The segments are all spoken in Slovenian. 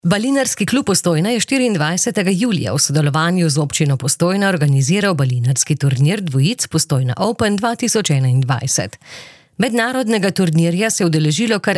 Balinarski klub Postojna je 24. julija v sodelovanju z občino Postojna organiziral balinarski turnir dvojic Postojna Open 2021. Mednarodnega turnirja se je udeležilo kar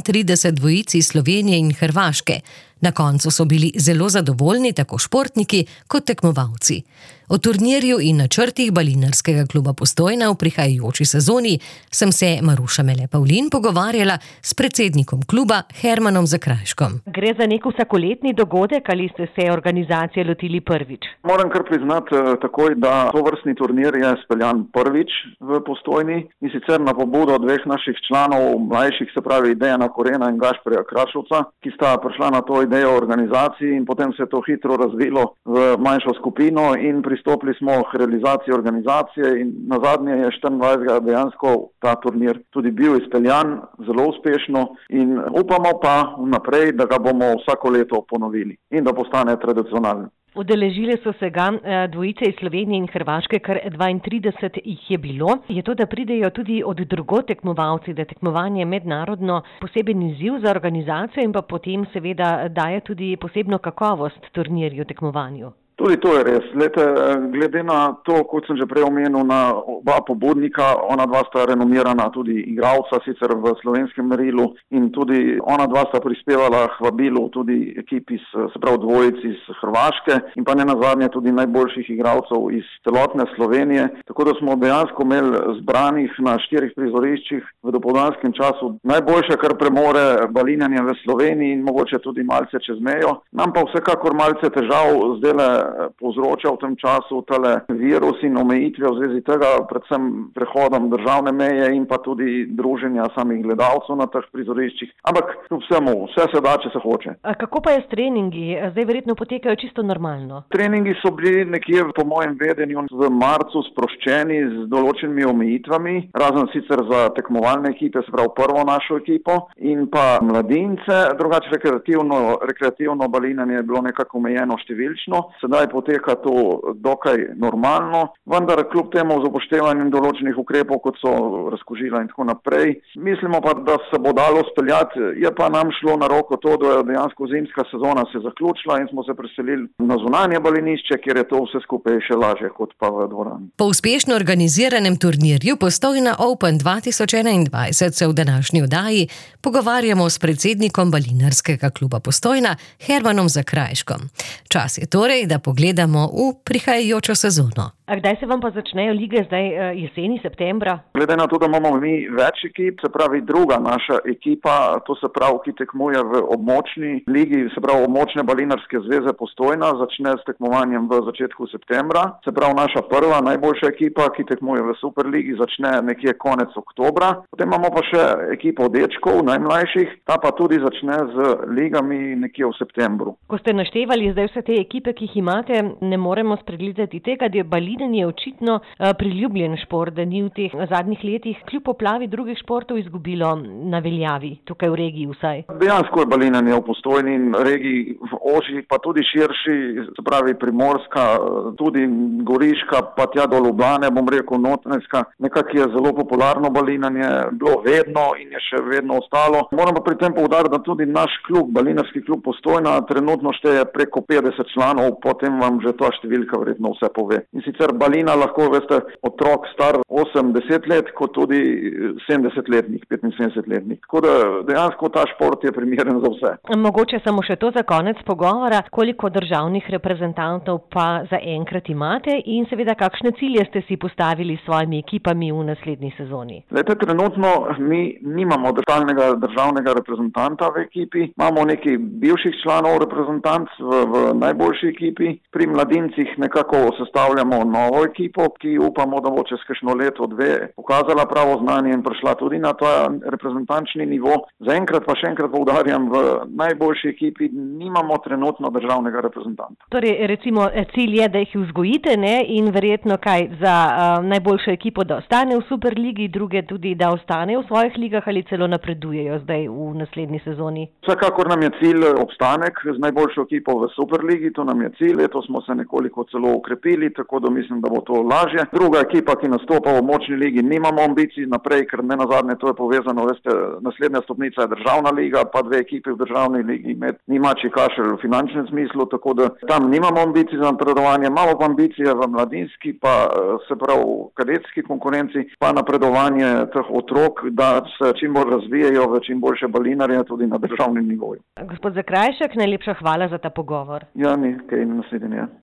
32 dvojic iz Slovenije in Hrvaške. Na koncu so bili zelo zadovoljni tako športniki kot tekmovalci. O turnirju in načrtih balinarskega kluba Postojna v prihajajoči sezoni sem se Maruša Mele Pavlin pogovarjala s predsednikom kluba Hermanom Zakrajškom. Gre za nek vsakoletni dogodek ali ste se organizacije lotili prvič? Moram kar priznati takoj, da tovrstni turnir je speljan prvič v Postojni in sicer na pobudo dveh naših članov mlajših, se pravi Dejana Korena in Gašperja Krašovca, ki sta prišla na to idejo organizaciji in potem se je to hitro razvilo v manjšo skupino in pristopili smo k realizaciji organizacije in nazadnje je 24. dejansko ta turnir tudi bil izpeljan zelo uspešno in upamo pa vnaprej, da ga bomo vsako leto ponovili in da postane tradicionalen. Udeležile so se ga dvojice iz Slovenije in Hrvaške, kar 32 jih je bilo. Je to, da pridejo tudi od drugod tekmovalci, da tekmovanje mednarodno poseben izziv za organizacijo in pa potem seveda daje tudi posebno kakovost turnirju tekmovanju? Tudi to je res. Glede na to, kot sem že prej omenil, na oba pobudnika, ona dva sta renomirana tudi igralca, sicer v slovenskem merilu in tudi ona dva sta prispevala k vabilu tudi ekipi, se pravi dvojic iz Hrvaške in pa ne nazadnje tudi najboljših igralcev iz celotne Slovenije. Tako da smo dejansko imeli zbranih na 4 prizoriščih v dopoldanskem času najboljše, kar premore balinanje v Sloveniji in mogoče tudi malce čez mejo. Nam pa vsekakor malce težav zdele povzroča v tem času tale virus in omejitve v zvezi tega, predvsem prehodom državne meje in pa tudi druženja samih gledalcev na teh prizoriščih. Ampak vsemu, vse se da, če se hoče. A kako pa je s treningi? Zdaj verjetno potekajo čisto normalno. Treningi so bili nekje po mojem vedenju v marcu sproščeni z določenimi omejitvami, razen sicer za tekmovalne ekipe, se pravi prvo našo ekipo in pa mladince, drugače rekreativno balinanje je bilo nekako omejeno številčno. Sedaj poteka to dokaj normalno, vendar kljub temu z upoštevanjem določenih ukrepov, kot so razkužila in tako naprej. Mislimo pa, da se bo dalo speljati, je pa nam šlo na roko to, da je dejansko zimska sezona se zaključila in smo se preselili na zunanje balinišče, kjer je to vse skupaj še lažje kot pa v dvorani. Po uspešno organiziranem turnirju Postojna Open 2021 se v današnji oddaji pogovarjamo s predsednikom balinarskega kluba Postojna Hermanom Zakrajškom. Čas je torej, da pogledamo v prihajajočo sezono. A kdaj se vam pa začnejo lige, zdaj jeseni, septembra? Glede na to, da imamo mi več ekip, se pravi druga naša ekipa, to se pravi, ki tekmuje v območni ligi, se pravi območne balinarske zveze Postojna, začne s tekmovanjem v začetku septembra. Se pravi naša prva, najboljša ekipa, ki tekmuje v Superligi, začne nekje konec oktobra. Potem imamo pa še ekipo dečkov, najmlajših, ta pa tudi začne z ligami nekje v septembru. Ko ste naštevali zdaj vse te ekipe, ki jih imate, ne moremo spregledati tega, da je balinanje očitno priljubljen šport, da ni v teh zadnjih letih kljub poplavi drugih športov izgubilo na veljavi, tukaj v regiji vsaj. Dejansko je balinanje v Postojni in regiji v ožji, pa tudi širši, se pravi Primorska, tudi Goriška, pa tja do Ljubljane, bom rekel Notranjska, nekako je zelo popularno balinanje, bilo vedno in je še vedno ostalo. Moram pa pri tem poudariti, da tudi naš klub, balinarski klub Postojna, trenutno šteje preko 50 članov, potem vam že ta številka verjetno vse pove. In sicer balina lahko, veste, otrok star 8-10 let, kot tudi 70-letnik, 75-letnik. Tako da dejansko ta šport je primeren za vse. Mogoče samo še to za konec pogovora, koliko državnih reprezentantov pa zaenkrat imate in seveda kakšne cilje ste si postavili s svojimi ekipami v naslednji sezoni? Glede, trenutno mi nimamo državnega reprezentanta v ekipi, imamo nekaj bivših članov reprezentanc v najboljši ekipi, pri mladincih nekako sestavljamo novo ekipo, ki upamo, da bo čez kakšno leto, dve pokazala pravo znanje in prišla tudi na ta reprezentančni nivo. Zaenkrat pa še enkrat poudarjam, v najboljši ekipi nimamo trenutno državnega reprezentanta. Torej, recimo, cilj je, da jih vzgojite, ne? In verjetno kaj za najboljšo ekipo, da ostane v Superligi, druge tudi, da ostane v svojih ligah ali celo napredujejo zdaj v naslednji sezoni? Vsekakor nam je cilj obstanek z najboljšo ekipo v Superligi, to nam je cilj. letos smo se nekoliko celo ukrepili, tako da mislim, da bo to lažje. Druga ekipa, ki nastopa v močni ligi, nimamo ambicij naprej, ker ne nazadnje to je povezano, veste, naslednja stopnica je državna liga, pa dve ekipi v državni ligi med nimači kašelj v finančnem smislu, tako da tam nimamo ambicij za napredovanje, imamo pa ambicije v mladinski, pa se pravi v kadetski konkurenci, pa napredovanje teh otrok, da se čim bolj razvijajo v čim boljše balinarje tudi na državnem nivoju. Gospod Zakrajšek, najlepša hvala za ta pogovor. Ja, nekaj naslednje.